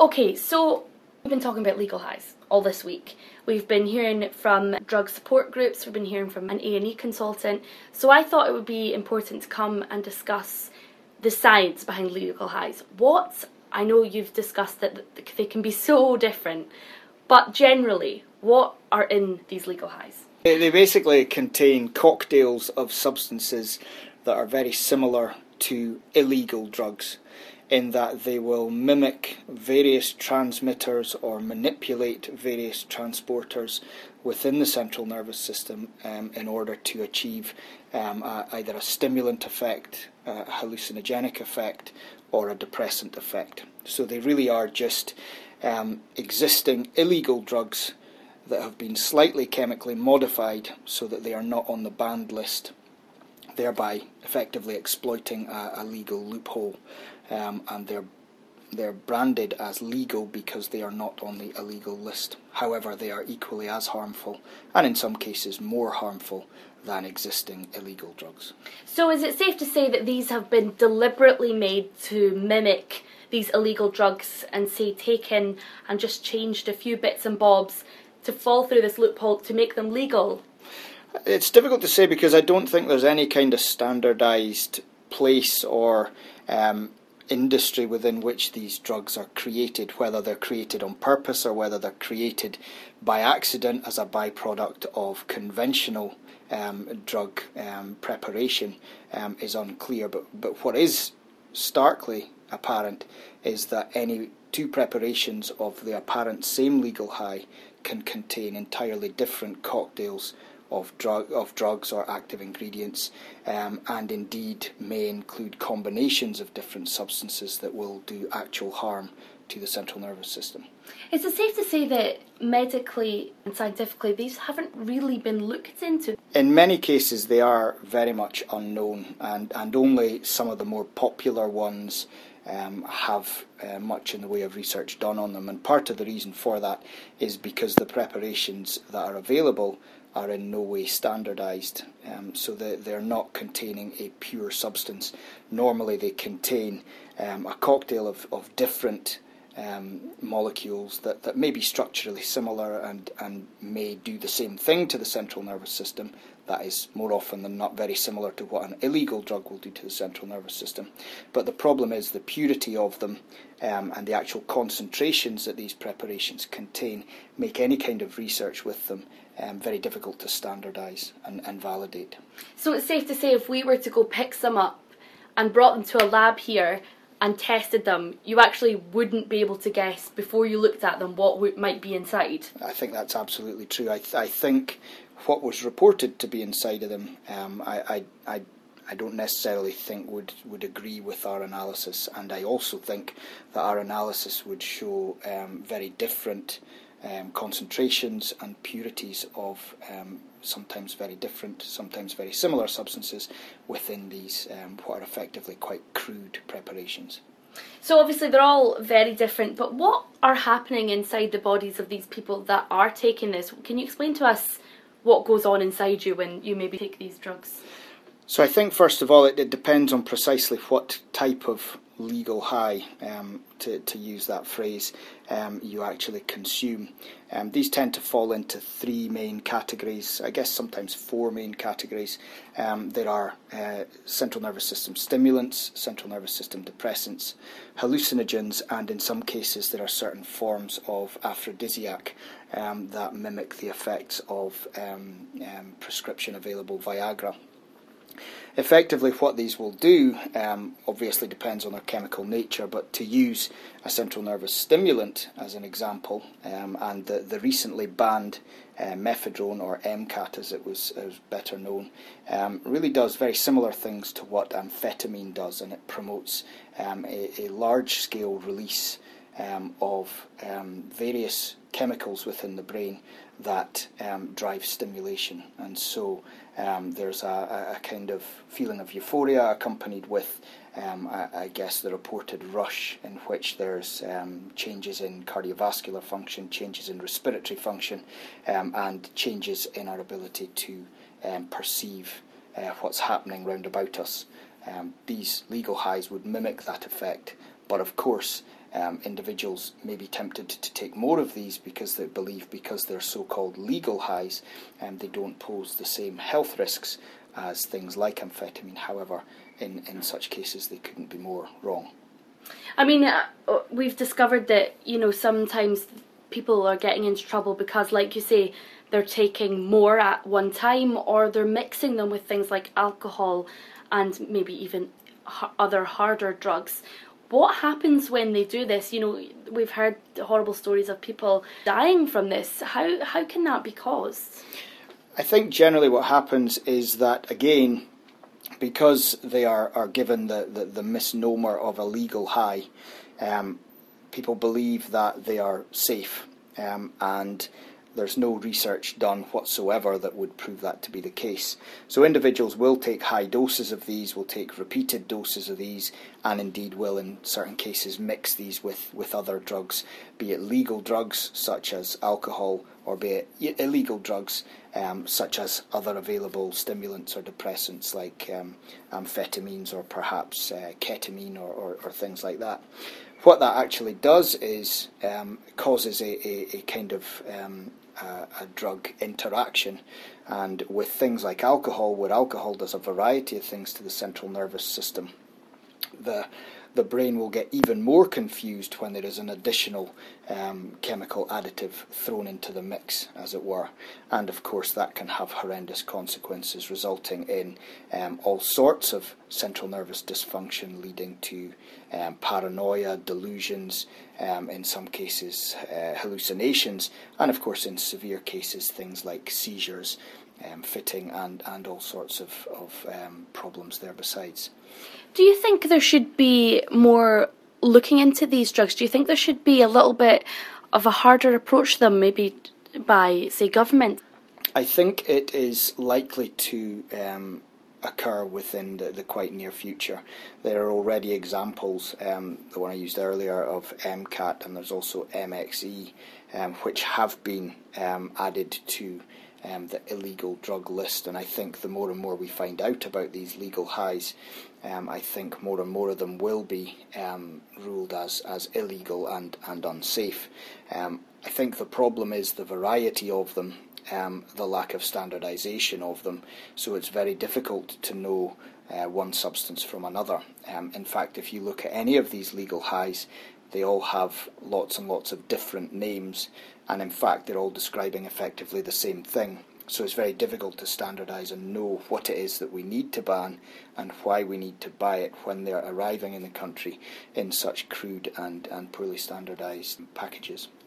Okay, so we've been talking about legal highs all this week. We've been hearing from drug support groups, we've been hearing from an A&E consultant, so I thought it would be important to come and discuss the science behind legal highs. I know you've discussed that they can be so different, but generally, what are in these legal highs? They basically contain cocktails of substances that are very similar to illegal drugs, in that they will mimic various transmitters or manipulate various transporters within the central nervous system in order to achieve either a stimulant effect, a hallucinogenic effect, or a depressant effect. So they really are just existing illegal drugs that have been slightly chemically modified so that they are not on the banned list, thereby effectively exploiting a legal loophole. And they're branded as legal because they are not on the illegal list. However, they are equally as harmful, and in some cases more harmful, than existing illegal drugs. So is it safe to say that these have been deliberately made to mimic these illegal drugs and say taken and just changed a few bits and bobs to fall through this loophole to make them legal? It's difficult to say because I don't think there's any kind of standardised place or industry within which these drugs are created, whether they're created on purpose or whether they're created by accident as a byproduct of conventional drug preparation is unclear. But what is starkly apparent is that any two preparations of the apparent same legal high can contain entirely different cocktails of drugs or active ingredients, and indeed may include combinations of different substances that will do actual harm to the central nervous system. Is it safe to say that medically and scientifically these haven't really been looked into? In many cases they are very much unknown, and only some of the more popular ones have much in the way of research done on them, and part of the reason for that is because the preparations that are available are in no way standardised, so that they're not containing a pure substance. Normally they contain a cocktail of different molecules that may be structurally similar and may do the same thing to the central nervous system. That is more often than not very similar to what an illegal drug will do to the central nervous system. But the problem is the purity of them and the actual concentrations that these preparations contain make any kind of research with them very difficult to standardise and validate. So it's safe to say if we were to go pick some up and brought them to a lab here and tested them, you actually wouldn't be able to guess before you looked at them what might be inside? I think that's absolutely true. I think what was reported to be inside of them, I don't necessarily think would agree with our analysis, and I also think that our analysis would show very different concentrations and purities of sometimes very different, sometimes very similar substances within these what are effectively quite crude preparations. So obviously they're all very different, but what are happening inside the bodies of these people that are taking this? Can you explain to us what goes on inside you when you maybe take these drugs? So I think first of all it depends on precisely what type of legal high, to use that phrase, you actually consume. These tend to fall into three main categories, I guess sometimes four main categories. There are central nervous system stimulants, central nervous system depressants, hallucinogens, and in some cases there are certain forms of aphrodisiac that mimic the effects of prescription available Viagra. Effectively what these will do obviously depends on their chemical nature, but to use a central nervous stimulant as an example, and the recently banned mephedrone, or MCAT as it was better known, really does very similar things to what amphetamine does, and it promotes a large-scale release of various chemicals within the brain that drive stimulation, and so there's a kind of feeling of euphoria accompanied with I guess the reported rush, in which there's changes in cardiovascular function, changes in respiratory function, and changes in our ability to perceive what's happening round about us. These legal highs would mimic that effect, but of course individuals may be tempted to take more of these because they believe because they're so-called legal highs, they don't pose the same health risks as things like amphetamine. However, in such cases, they couldn't be more wrong. I mean, we've discovered that, sometimes people are getting into trouble because, like you say, they're taking more at one time, or they're mixing them with things like alcohol and maybe even other harder drugs. What happens when they do this? We've heard horrible stories of people dying from this. How can that be caused? I think generally what happens is that, again, because they are given the misnomer of a legal high, people believe that they are safe, and there's no research done whatsoever that would prove that to be the case. So individuals will take high doses of these, will take repeated doses of these, and indeed will in certain cases mix these with other drugs, be it legal drugs such as alcohol, or be it illegal drugs such as other available stimulants or depressants like amphetamines or perhaps ketamine or things like that. What that actually does is causes a kind of a drug interaction, and with things like alcohol, where alcohol does a variety of things to the central nervous system, the brain will get even more confused when there is an additional chemical additive thrown into the mix, as it were. And of course that can have horrendous consequences, resulting in all sorts of central nervous dysfunction, leading to paranoia, delusions, in some cases hallucinations, and of course in severe cases things like seizures, fitting, and all sorts of problems there besides. Do you think there should be more looking into these drugs? Do you think there should be a little bit of a harder approach to them, maybe by, say, government? I think it is likely to occur within the quite near future. There are already examples, the one I used earlier, of MCAT, and there's also MXE, which have been added to the illegal drug list. And I think the more and more we find out about these legal highs, I think more and more of them will be ruled as illegal and unsafe. I think the problem is the variety of them, the lack of standardisation of them, so it's very difficult to know one substance from another. In fact, if you look at any of these legal highs, they all have lots and lots of different names, and in fact they're all describing effectively the same thing. So it's very difficult to standardise and know what it is that we need to ban and why we need to buy it when they're arriving in the country in such crude and poorly standardised packages.